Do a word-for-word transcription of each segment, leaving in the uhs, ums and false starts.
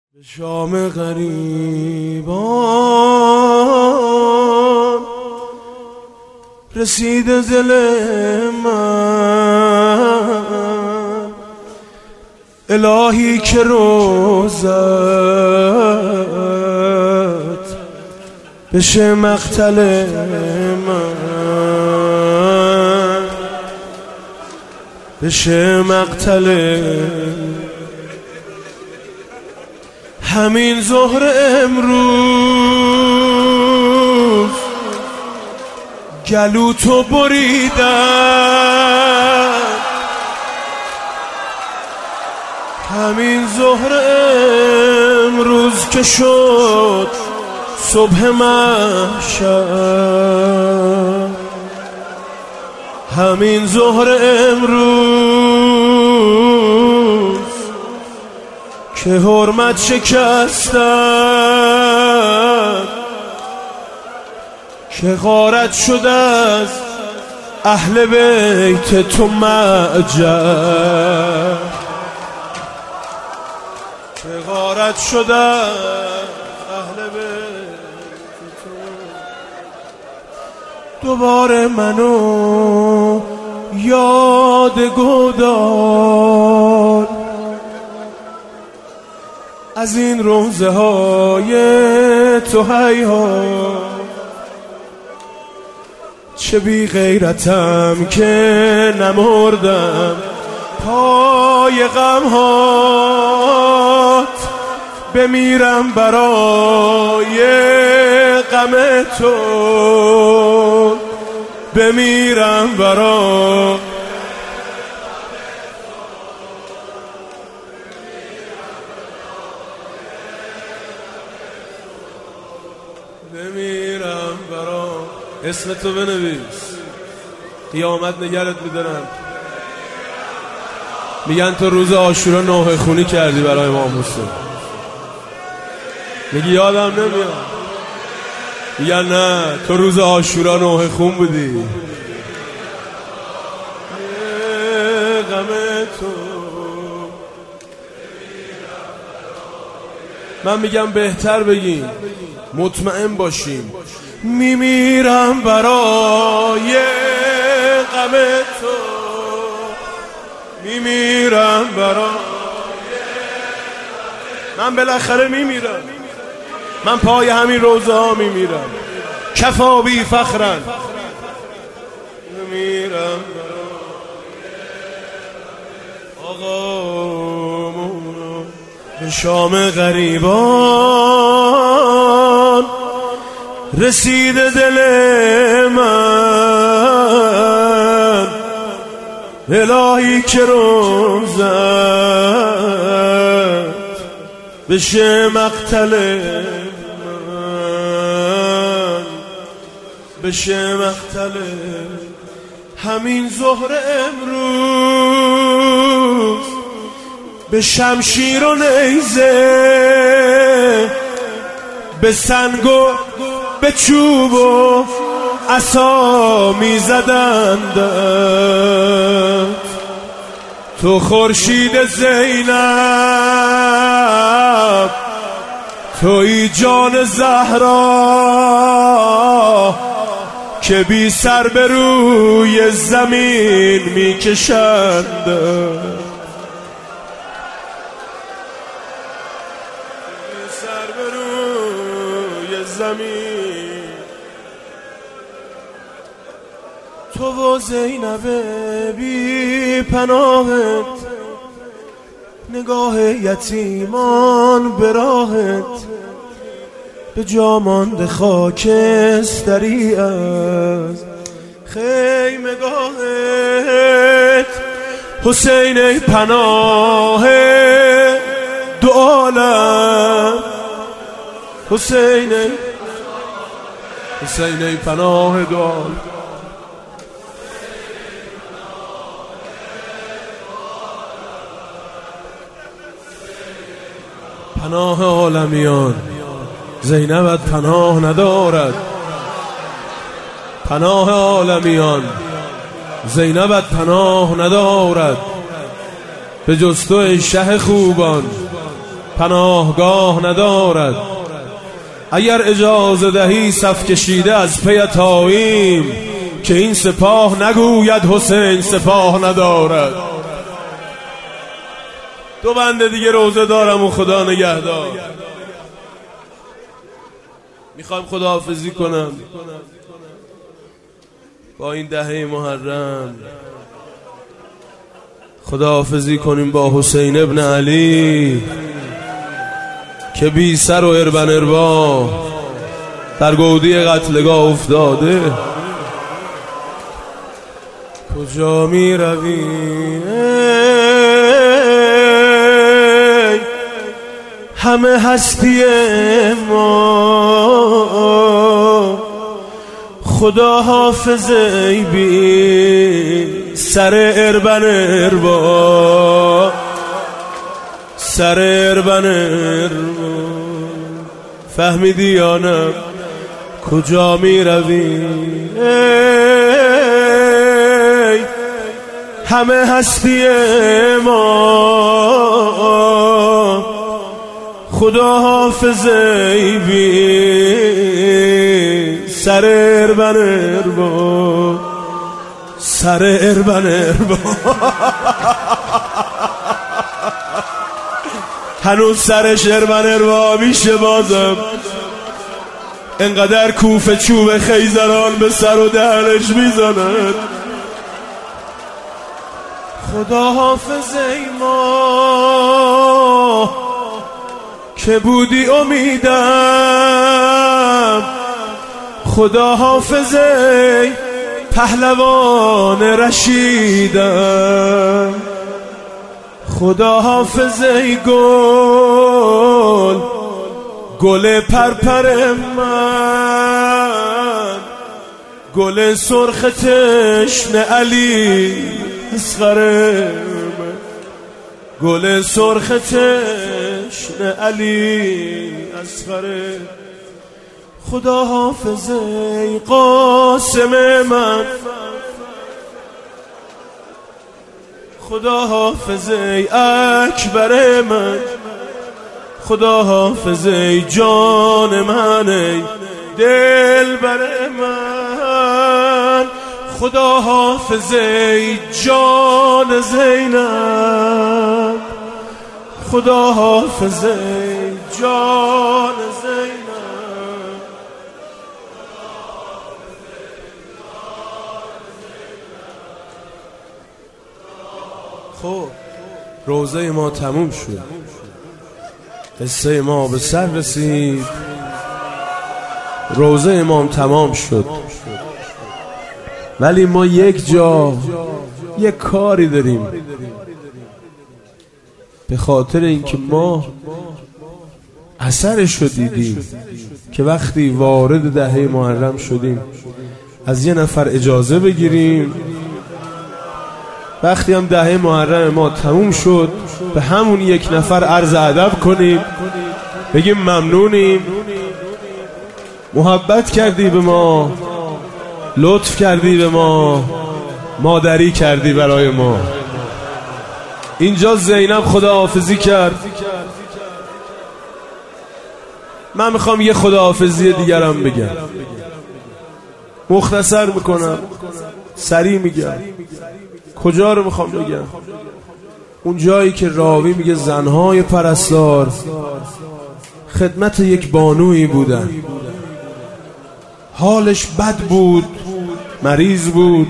به شام غریبان رسید دل من، الهی که روزت بشه مقتل من، بشه مقتل همین ظهر امروز گلو تو بریدن، همین ظهر امروز که شد صبح محشر، همین ظهر امروز که حرمت شکستن، که غارت شده از اهل بیت تو معجر، که غارت شده از اهل بیت تو. دوباره منو یاد گدار از این روزه های تو هیهات، چه بی غیرتم که نمردم پای غمهات، بمیرم برای غم تو، بمیرم برای بمیرم برا اسم تو بنویس، قیامت نگرت میدارم. میگن تو روز عاشورا نوحه خونی کردی برای امام حسین، میگی یادم نمیاد. میگن نه تو روز عاشورا نوحه خون بودی. غم تو من میگم بهتر بگیم، مطمئن باشیم میمیرم برای غم تو، میمیرم برای من، بالاخره میمیرم من، پای همین روزه ها میمیرم، کفا بی فخرن، میمیرم آقا. به شام غریبان رسید دل من، الهی که روزت بشه مقتل من، بشه مقتل همین ظهر امروز، به شمشیر و نیزه، به سنگ و به چوب و عصا میزدند، تو خورشید زینب، توی جان زهرا که بی سر به روی زمین میکشند، بی سر به روی زمین. تو و زینب بی پناهت، نگاه یتیمان به راهت، به جا مانده خاکستری از خیمگاهت. حسین ای پناه دو عالم، حسین ای حسین ای پناه دو عالم. پناه عالمیان زینبت پناه ندارد، پناه عالمیان زینبت پناه ندارد، به جز تو ای شه خوبان پناهگاه ندارد. اگر اجازه دهی صف کشیده از پی تاییم، که این سپاه نگوید حسین سپاه ندارد. دو بنده دیگه روزه دارم و خدا نگهدار. میخوایم خداحافظی کنم با این دهه محرم، خداحافظی کنیم با حسین ابن علی که بی سر و اربن اربا در گودی قتلگاه افتاده. کجا می روی همه هستی ما، خدا حافظ ای بی سر اربن اربا، سر اربن اربا. فهمیدی یا نه؟ کجا می روی همه هستی ما، خدا حافظ ای بی سر اربن اربا، سر اربن اربا. هنوز سرش اربن اربا میشه بازم، انقدر کوفه چوب خیزران به سر و دهنش میزند. خدا حافظ ای ما که بودی امیدم، خدا حافظ ای پهلوان رشیدم، خدا حافظ ای گل گل پرپر من، گل سرخ تشن علی اصغر من، گل سرخ تشن علی اصغر. خدا حافظ ای قاسم من، خدا حافظ ای اکبر من، خدا حافظ ای جان من، ای دلبر من، خدا حافظ ای جان زینب، خدا حافظ ای جان زینب. خب روزه ما تموم شد، قصه ما به سر رسید، روزه امام تمام شد، ولی ما یک جا یک کاری داریم، به خاطر اینکه ما اثرش رو دیدیم که وقتی وارد دهه محرم شدیم از یه نفر اجازه بگیریم. وقتی هم دهه محرم ما تموم شد به همون یک نفر عرض ادب کنیم، بگیم ممنونیم، محبت کردی به ما، لطف کردی به ما، مادری کردی برای ما. اینجا زینب خداحافظی کرد، من میخوام یه خداحافظی دیگرم بگم، مختصر میکنم، سریع میگم. کجا رو میخوام بگم؟ اون جایی که راوی میگه زنهای پرستار خدمت یک بانویی بودن، حالش بد بود، مریض بود،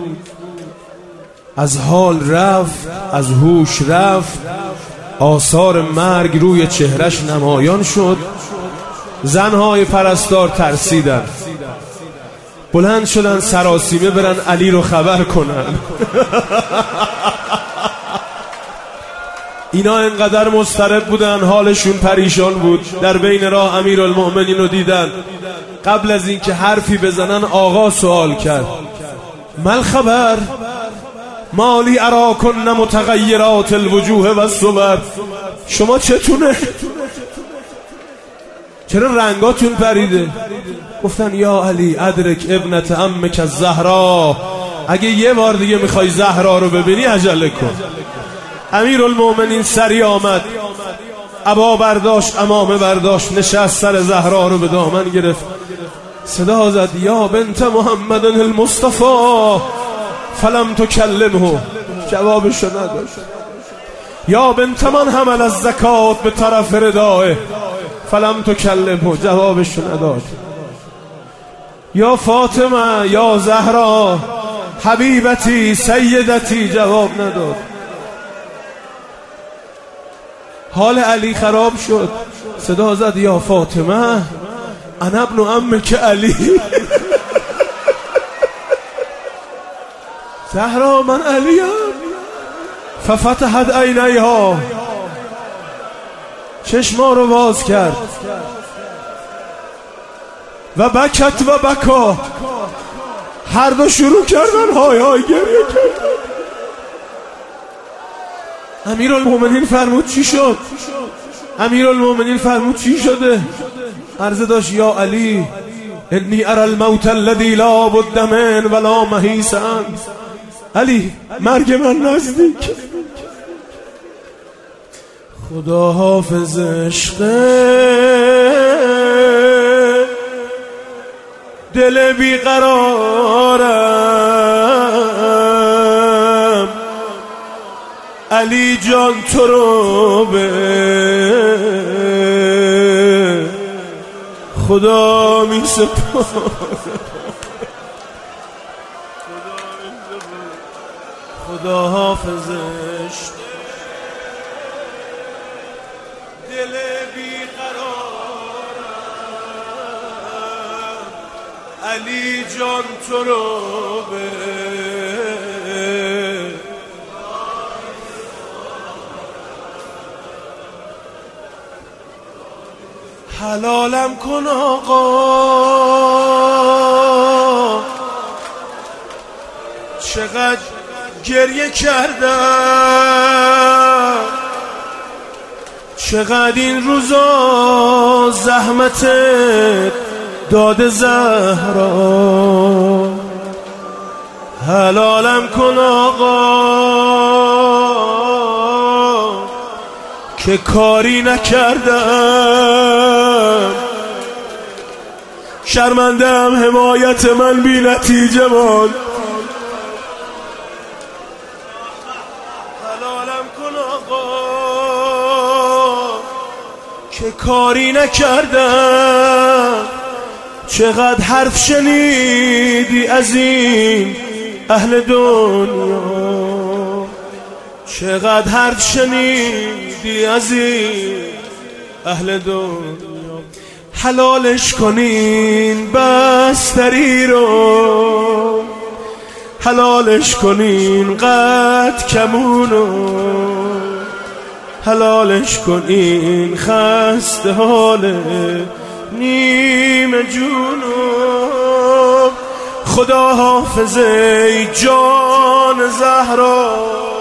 از حال رفت، از هوش رفت، آثار مرگ روی چهرش نمایان شد. زنهای پرستار ترسیدن، بلند شدن سراسیمه برن علی رو خبر کنن. اینا انقدر مضطرب بودن، حالشون پریشان بود. در بین راه امیرالمؤمنین رو دیدن، قبل از اینکه حرفی بزنن آقا سوال کرد مال خبر مالی اراکن متغیرات الوجوه و الصور، شما چتونه؟ چرا رنگاتون پریده؟ گفتن یا علی ادرک ابنت عمک الزهرا، اگه یه بار دیگه میخوای زهرا رو ببینی عجله کن. امیرالمؤمنین سری آمد، عبا برداشت، عمامه برداشت، نشست سر زهرا رو به دامن گرفت، صدا زد یا بنت محمد المصطفى فلم تکلمه، جوابشو نداشت. یا بنت من حمل از زکات به طرف ردائه فلم تکلمه، جوابشو نداد. یا فاطمه یا زهرا حبیبتی سیدتی، جواب نداد. حال علی خراب شد، صدا زد یا فاطمه انا ابن عمک علی. زهرا من علیم. ففتحت عینیها، چشما رو باز کرد و بکت و بکا، هر دو شروع کردن های های گریه کردن. امیرالمومنین فرمود چی شد؟ امیرالمومنین فرمود چی شده؟ عرضه داشت یا علی انی اری الموت الذی لا بد من ولا محیص عنه. علی مرگ من نزدیک، خدا حافظ عشق دل بیقرارم، علی جان تو رو به خدا می سپارم. خدا حافظش دل بیقرارم، علی جان تو رو به حلالم کن آقا، چقدر گریه کردم، چقدر این روزا زحمت داده زهرا. حلالم کن آقا که کاری نکردم، شرمندم حمایت من بی نتیجه ماند. حلالم کن آقا که کاری نکردم، چقدر حرف شنیدی از این اهل دنیا، چقدر حرف شنیدی از این اهل دنیا. حلالش کنین بستری رو، حلالش کنین قد کمونو، حلالش کنین خسته حال نیم جونو. خدا حافظ ای جان زهرا